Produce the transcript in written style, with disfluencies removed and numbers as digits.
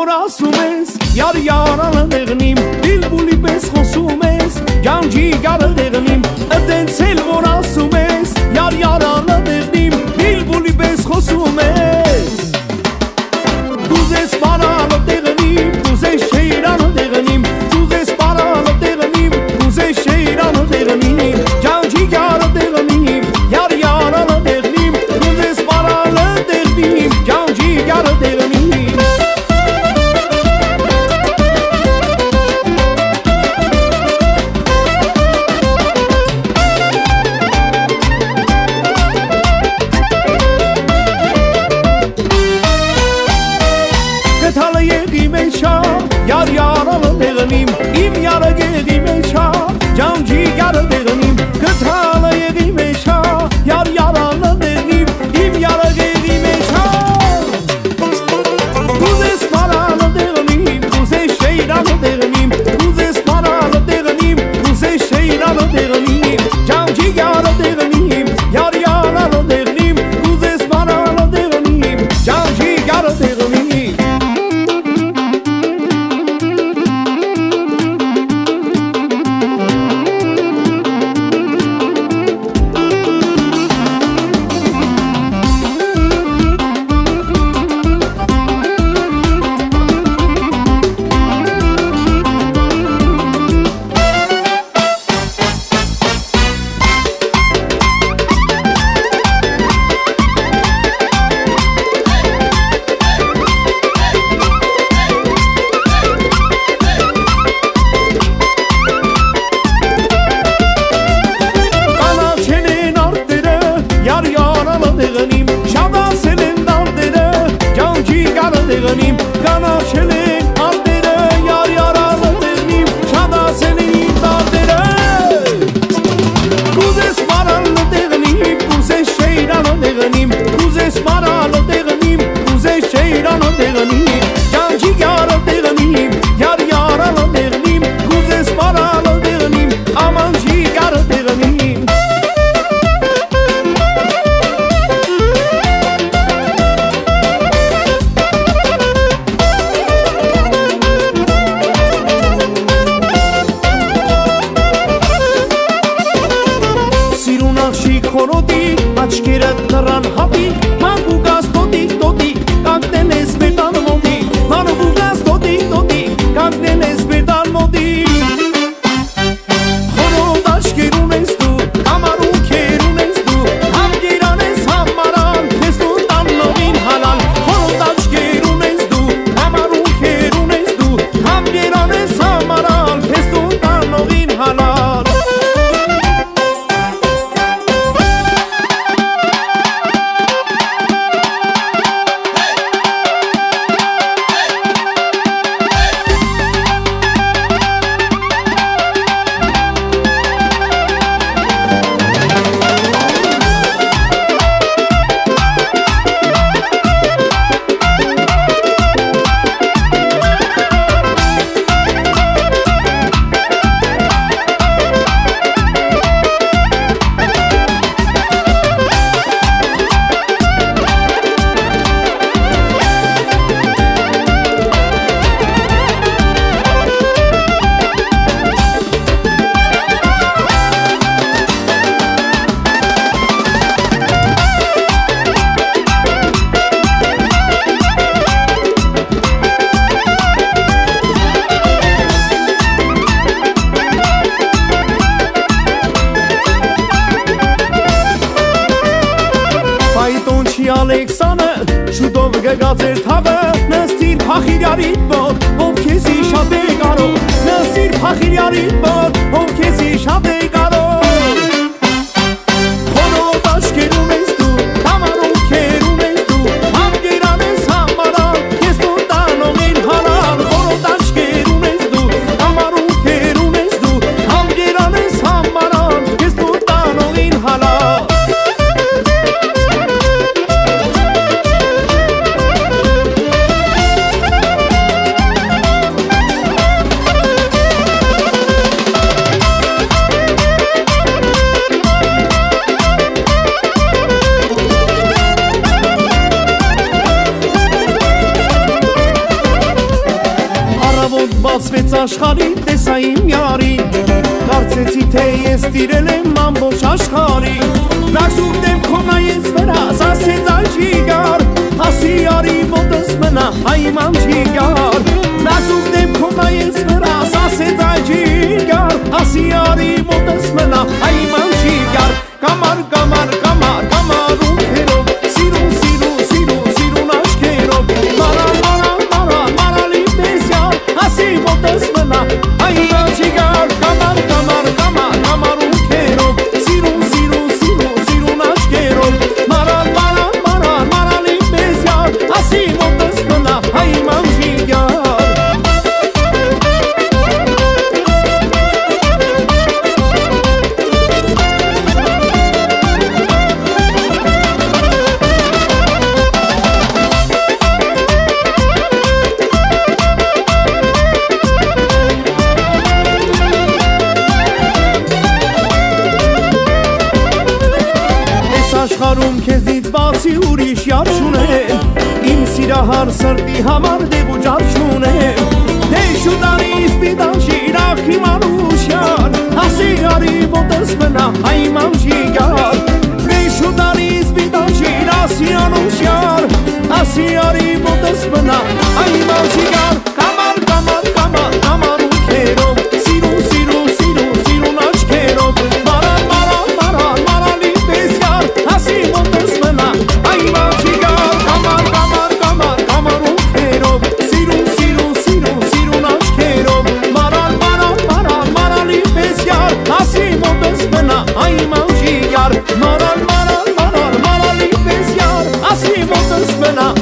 որ ասում ես Յար յարանը դեղնիմ Բիլբուլի պես խոսում ես Գանջի գարը դեղնիմ Ըտենց էլ որ ասում ես Յար յարանը դեղնիմ Բիլբուլի պես խոսում ես Դուզես բարանը դեղնիմ Դուզես շեյրանը դեղնիմ Դուզես բարանը դեղնիմ Դուզես շեյրանը դեղնիմ Գանջի գարը դեղնիմ Յար յարանը դեղնիմ Դուզես բարանը դեղնիմ Գանջի գարը դեղնիմ Yar yaralı dağınım, im yara gedim eşa Canci yarı dağınım, kıtalı yedim eşa Yar yaralı dağınım, im yara gedim eşa Kuz esmaralı dağınım, kuz eşeyralı dağınım Kuz esmaralı dağınım, kuz eşeyralı dağınım Canci yarı dağınım, yar yaralı dağınım Kuz esmaralı dağınım, canci yarı dağınım Ալեքսանը շուտով գգած էր թավը նստիր փախիրյարիդ մոտ ով քեզի շատ է կարող նստիր փախիրյարիդ մոտ ով քեզի շատ է կարող խորոտ աչքերում ես դու համարում քերում ես դու համգերան ես համարան ես դու տանողին հանան խորոտ աչքերում ես դու համարում քերում ես դու համգերան ես համարան ես դու տանողին հանան ստացվեց աշխարհի տեսա իմ յարին Կարծեցի թե ես տիրել եմ ամբողջ աշխարհին Նա սուր դեմքով նայեց վրաս ասեց այ չի գար Ասի յարի ոտս մնա այ ման չի գար Նա սուր դեմքով նայեց վրաս ասեց այ չի գար Ասի յարի ոտս մնա այ ման չի գար Կամար կամար կամար կամար ունքերով Սիրուն սիրուն սիրուն սիրուն աչքերով Մարալ մարալ մարալ մարալի մեզ յար Ասի ոտս մնա այ ման չի գար Կամար կամար կամար կամար ունքերով Սիրուն սիրուն սիրուն սիրուն աչքերով Մարալ մարալ մարալ մարալի մեզ յար Ասի ոտս մնա այ ման չի գար Աշխարհում քեզից բացի ուրիշ յար չունեմ Իմ սիրահար սրտի համար դեպ ու ջար չունեմ Դե շուտանի սպիտան շիրախ իմ անուշ յար Ասի յարի ոտս մնա այ ման չի գար Դե շուտանի սպիտան շիր ասի անուշ յար Ասի յարի ոտս մնա այ ման չի գար Կամար կամար կամար կամար ունքերով Սիրուն սիրուն սիրուն սիրուն աչքերով Մարալ մարալ մարալ մարալի մեզ յար Ասի ոտս մնա այ ման չի գար Կամար կամար կամար կամար ունքերով Սիրուն սիրուն սիրուն սիրուն աչքերով Մարալ մարալ մարալ մարալի մեզ յար Ասի ոտս մնա այ ման չի գար Մարալ մարալ մարալ մարալի մեզ յար Ասի ոտս մնա